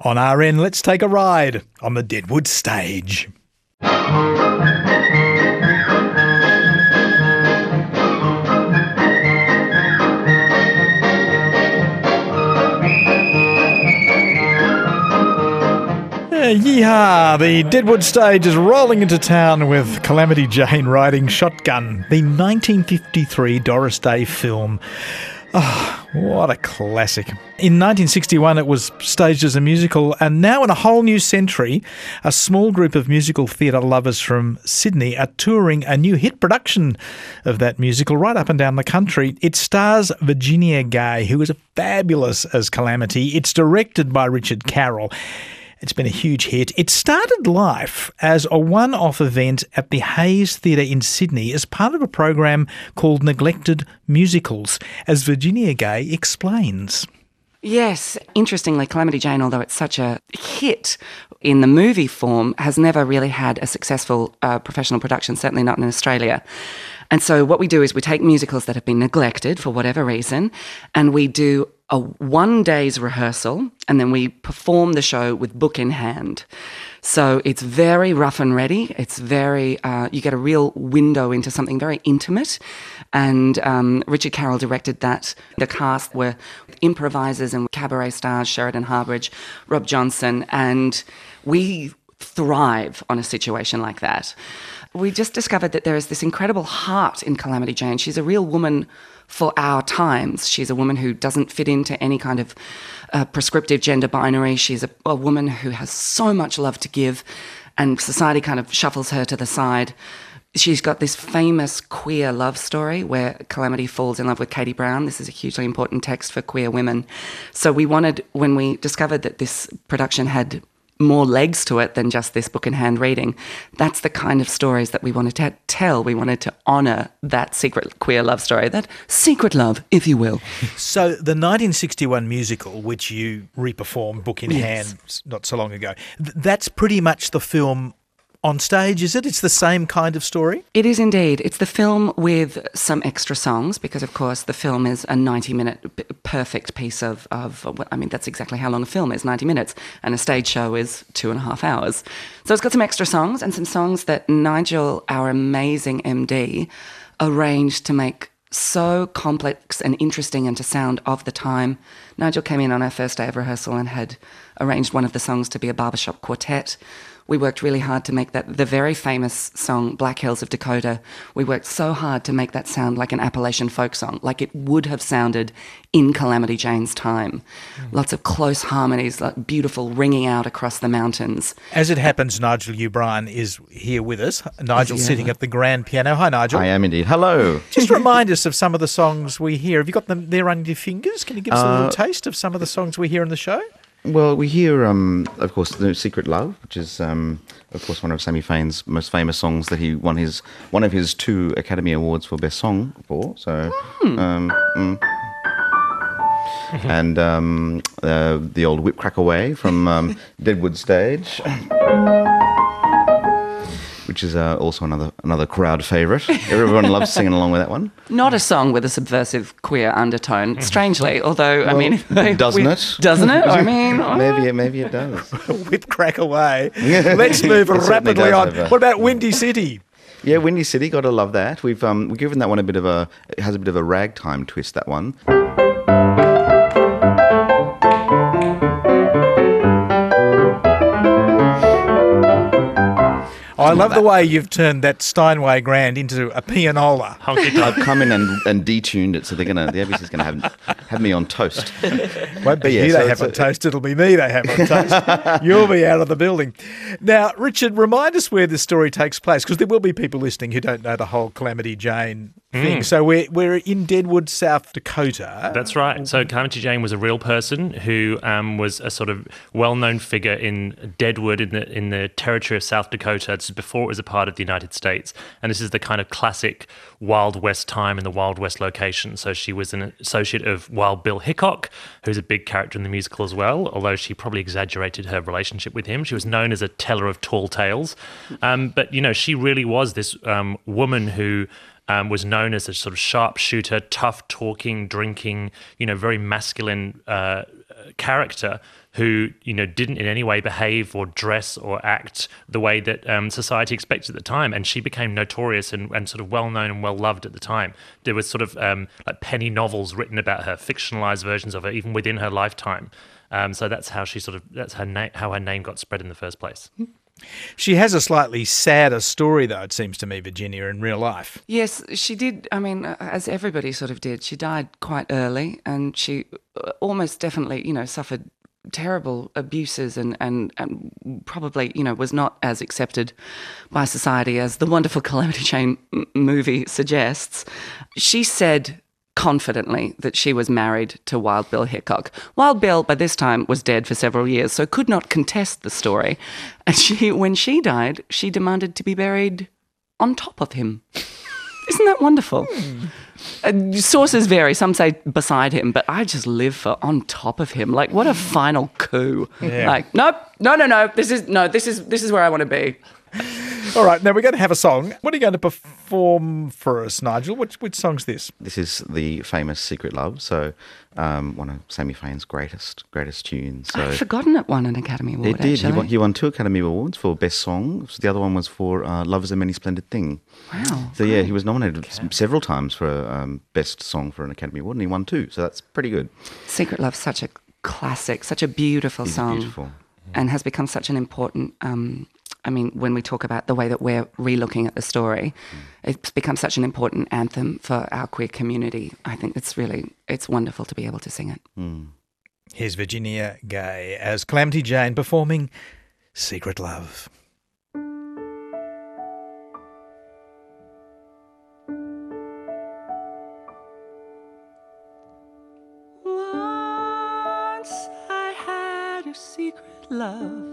On RN, let's take a ride on the Deadwood stage. Yeehaw! The Deadwood stage is rolling into town with Calamity Jane riding shotgun, the 1953 Doris Day film. Oh, what a classic. In 1961 it was staged as a musical, and now in a whole new century, a small group of musical theatre lovers from Sydney are touring a new hit production of that musical right up and down the country. It stars Virginia Gay, who is fabulous as Calamity. It's directed by Richard Carroll. It's been a huge hit. It started life as a one-off event at the Hayes Theatre in Sydney as part of a program called Neglected Musicals, as Virginia Gay explains. Yes, interestingly, Calamity Jane, although it's such a hit in the movie form, has never really had a successful professional production, certainly not in Australia. And so what we do is we take musicals that have been neglected for whatever reason, and we do a 1 day's rehearsal, and then we perform the show with book in hand. So it's very rough and ready. It's very, you get a real window into something very intimate. And Richard Carroll directed that. The cast were improvisers and cabaret stars, Sheridan Harbridge, Rob Johnson, and we thrive on a situation like that. We just discovered that there is this incredible heart in Calamity Jane. She's a real woman for our times. She's a woman who doesn't fit into any kind of prescriptive gender binary. She's a woman who has so much love to give, and society kind of shuffles her to the side. She's got this famous queer love story where Calamity falls in love with Katie Brown. This is a hugely important text for queer women. So we wanted, when we discovered that this production had more legs to it than just this book in hand reading, that's the kind of stories that we wanted to tell. We wanted to honour that secret queer love story, that secret love, if you will. So the 1961 musical, which you reperformed book in hand not so long ago, that's pretty much the film on stage, is it? It's the same kind of story? It is indeed. It's the film with some extra songs because, of course, the film is a 90-minute perfect piece of I mean, that's exactly how long a film is, 90 minutes, and a stage show is 2.5 hours. So it's got some extra songs and some songs that Nigel, our amazing MD, arranged to make so complex and interesting and to sound of the time. Nigel came in on our first day of rehearsal and had arranged one of the songs to be a barbershop quartet. We worked really hard to make that, the very famous song, Black Hills of Dakota, we worked so hard to make that sound like an Appalachian folk song, like it would have sounded in Calamity Jane's time. Lots of close harmonies, like beautiful ringing out across the mountains. As it happens, Nigel O'Brien is here with us. Nigel's sitting at the grand piano. Hi, Nigel. I am indeed. Hello. Just remind us of some of the songs we hear. Have you got them there under your fingers? Can you give us a little taste of some of the songs we hear in the show? Well, we hear, of course, The Secret Love, which is, of course, one of Sammy Fain's most famous songs that he won one of his 2 Academy Awards for Best Song for. So, and the old Whip Crack Away from Deadwood Stage, which is also another crowd favourite. Everyone loves singing along with that one. Not a song with a subversive queer undertone, strangely, although, I mean... Doesn't it? Doesn't it? I mean... Maybe it does. Whip Crack Away. Let's move rapidly on. What about Windy City? Yeah, Windy City, gotta love that. We've given that one it has a bit of a ragtime twist, that one. I love the way you've turned that Steinway Grand into a pianola. I've come in and detuned it, so the ABC's going to have me on toast. Won't be you they have on toast, it'll be me they have on toast. You'll be out of the building. Now, Richard, remind us where this story takes place, because there will be people listening who don't know the whole Calamity Jane thing. So we're in Deadwood, South Dakota. That's right. So Calamity Jane was a real person who was a sort of well-known figure in Deadwood in the territory of South Dakota. This is before it was a part of the United States. And this is the kind of classic Wild West time and the Wild West location. So she was an associate of Wild Bill Hickok, who's a big character in the musical as well, although she probably exaggerated her relationship with him. She was known as a teller of tall tales. But, you know, she really was this woman who was known as a sort of sharpshooter, tough talking, drinking, you know, very masculine character who, didn't in any way behave or dress or act the way that society expected at the time. And she became notorious and sort of well-known and well-loved at the time. There was sort of like penny novels written about her, fictionalized versions of her, even within her lifetime. So that's how how her name got spread in the first place. She has a slightly sadder story, though, it seems to me, Virginia, in real life. Yes, she did. I mean, as everybody sort of did, she died quite early, and she almost definitely, suffered terrible abuses and probably, was not as accepted by society as the wonderful Calamity Jane movie suggests. She said confidently that she was married to Wild Bill Hickok. Wild Bill, by this time, was dead for several years, so could not contest the story. And when she died, she demanded to be buried on top of him. Isn't that wonderful? Sources vary. Some say beside him, but I just live for on top of him. Like, what a final coup! Yeah. Like, nope, no. This is where I want to be. All right, now we're going to have a song. What are you going to perform for us, Nigel? Which song's this? This is the famous Secret Love, so one of Sammy Fain's greatest tunes. So I'd forgotten it won an Academy Award, it did. actually. He won 2 Academy Awards for Best Song. So the other one was for Love is a Many Splendid Thing. Wow. So yeah, he was nominated several times for Best Song for an Academy Award, and he won 2. So that's pretty good. Secret Love's such a classic, such a beautiful song. Beautiful. And has become such an important, when we talk about the way that we're re-looking at the story, it's become such an important anthem for our queer community. I think it's wonderful to be able to sing it. Here's Virginia Gay as Calamity Jane performing Secret Love. Once I had a secret love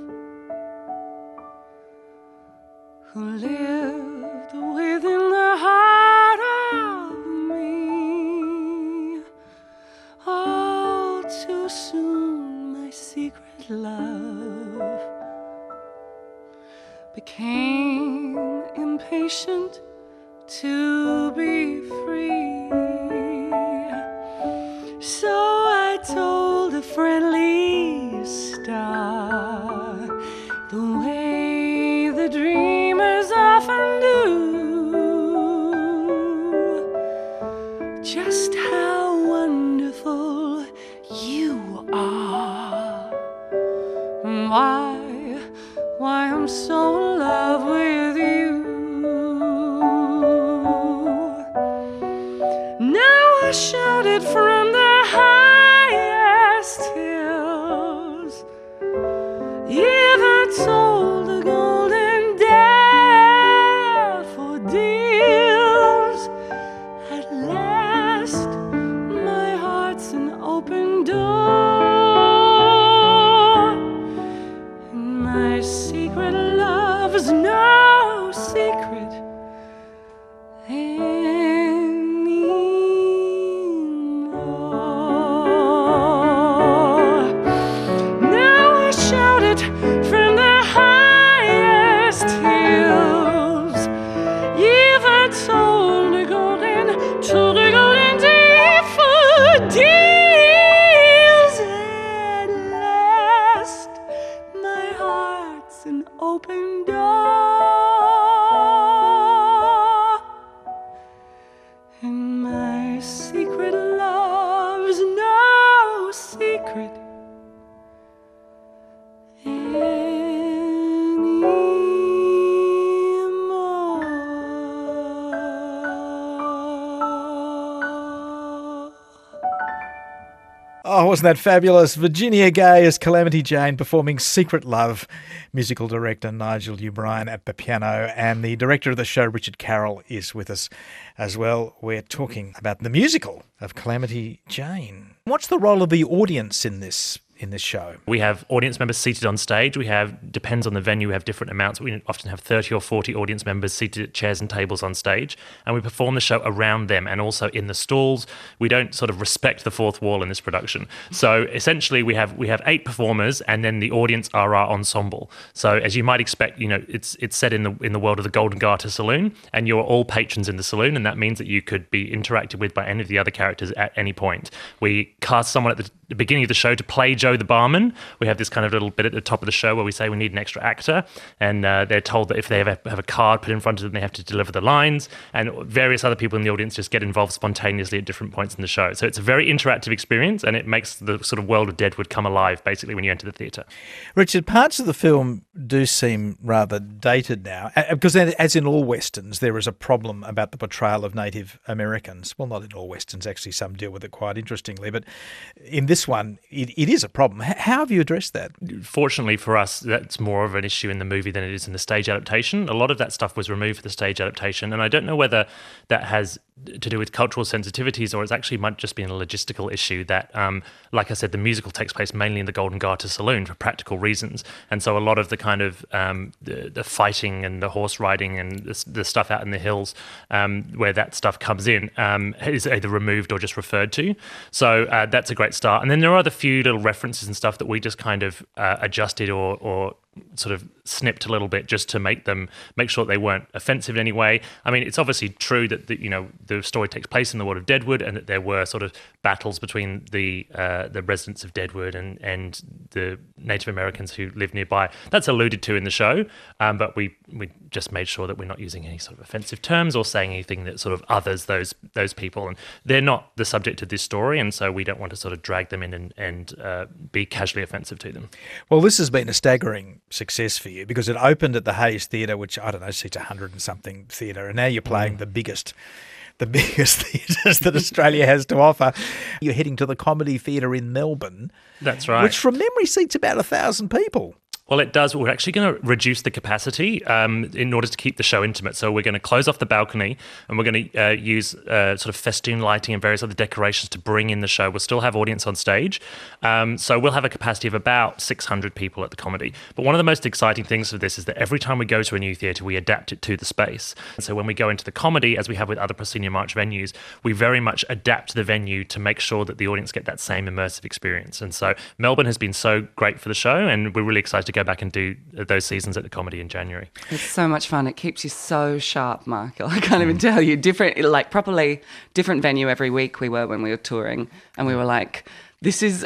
who lived within the heart of me. All too soon my secret love became impatient to be free. So I told a friendly star the way the dreamers often do, just how wonderful you are. Why I'm so in love with you. Now I shouted from the highest hills, even told the golden daffodils. At last, my heart's an open door, and my secret love's no secret anymore. Now I shout it from the highest hills, even told the golden daffodils. At last, my heart's an open door, and my secret love's no secret anymore. Oh, wasn't that fabulous? Virginia Gay as Calamity Jane performing Secret Love. Musical director Nigel O'Brien at the piano, and the director of the show, Richard Carroll, is with us as well. We're talking about the musical of Calamity Jane. What's the role of the audience in this show? We have audience members seated on stage. Depends on the venue, we have different amounts. We often have 30 or 40 audience members seated at chairs and tables on stage, and we perform the show around them and also in the stalls. We don't sort of respect the fourth wall in this production. So essentially we have 8 performers, and then the audience are our ensemble. So as you might expect, it's set in the world of the Golden Garter Saloon, and you're all patrons in the saloon, and that means that you could be interacted with by any of the other characters at any point. We cast someone the beginning of the show to play Joe the barman. We have this kind of little bit at the top of the show where we say we need an extra actor, and they're told that if they ever have a card put in front of them, they have to deliver the lines, and various other people in the audience just get involved spontaneously at different points in the show. So it's a very interactive experience, and it makes the sort of world of Deadwood come alive, basically, when you enter the theatre. Richard, parts of the film do seem rather dated now, because as in all Westerns, there is a problem about the portrayal of Native Americans. Well, not in all Westerns, actually, some deal with it quite interestingly, but in this one, it is a problem. How have you addressed that? Fortunately for us, that's more of an issue in the movie than it is in the stage adaptation. A lot of that stuff was removed for the stage adaptation, and I don't know whether that has to do with cultural sensitivities or it's actually might just be a logistical issue that, like I said, the musical takes place mainly in the Golden Garter Saloon for practical reasons. And so a lot of the kind of the fighting and the horse riding and the stuff out in the hills where that stuff comes in is either removed or just referred to. So that's a great start. And then there are the few little references and stuff that we just kind of adjusted or sort of snipped a little bit just to make sure they weren't offensive in any way. I mean, it's obviously true that the story takes place in the world of Deadwood, and that there were sort of battles between the residents of Deadwood and the Native Americans who live nearby. That's alluded to in the show, but we just made sure that we're not using any sort of offensive terms or saying anything that sort of others those people, and they're not the subject of this story, and so we don't want to sort of drag them in and be casually offensive to them. Well, this has been a staggering success for you because it opened at the Hayes Theatre, which, I don't know, seats 100 and something theatre, and now you're playing the biggest theatres that Australia has to offer. You're heading to the Comedy Theatre in Melbourne. That's right. Which from memory seats about 1,000 people. Well, it does. We're actually going to reduce the capacity in order to keep the show intimate. So we're going to close off the balcony, and we're going to use sort of festoon lighting and various other decorations to bring in the show. We'll still have audience on stage. So we'll have a capacity of about 600 people at the Comedy. But one of the most exciting things of this is that every time we go to a new theatre, we adapt it to the space. And so when we go into the Comedy, as we have with other proscenium arch venues, we very much adapt the venue to make sure that the audience get that same immersive experience. And so Melbourne has been so great for the show, and we're really excited to go back and do those seasons at the Comedy in January. It's so much fun. It keeps you so sharp, Michael. I can't even tell you. Properly different venue every week we were when we were touring, and we were like, this is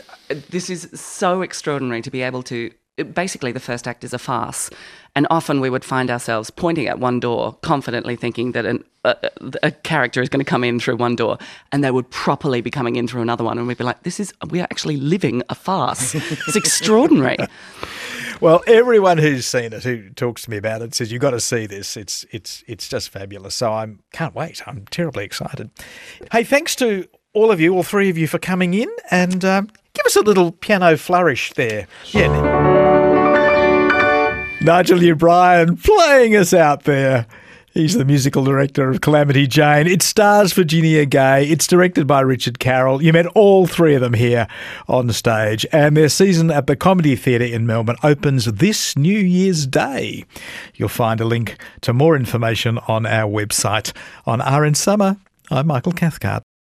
so extraordinary to be able to. Basically, the first act is a farce, and often we would find ourselves pointing at one door, confidently thinking that a character is going to come in through one door, and they would properly be coming in through another one, and we'd be like, we are actually living a farce. It's extraordinary. Well, everyone who's seen it, who talks to me about it, says you've got to see this. It's just fabulous. So I can't wait. I'm terribly excited. Hey, thanks to all of you, all three of you, for coming in, and give us a little piano flourish there. Yeah. Nigel O'Brien playing us out there. He's the musical director of Calamity Jane. It stars Virginia Gay. It's directed by Richard Carroll. You met all three of them here on stage. And their season at the Comedy Theatre in Melbourne opens this New Year's Day. You'll find a link to more information on our website. On RN Summer, I'm Michael Cathcart.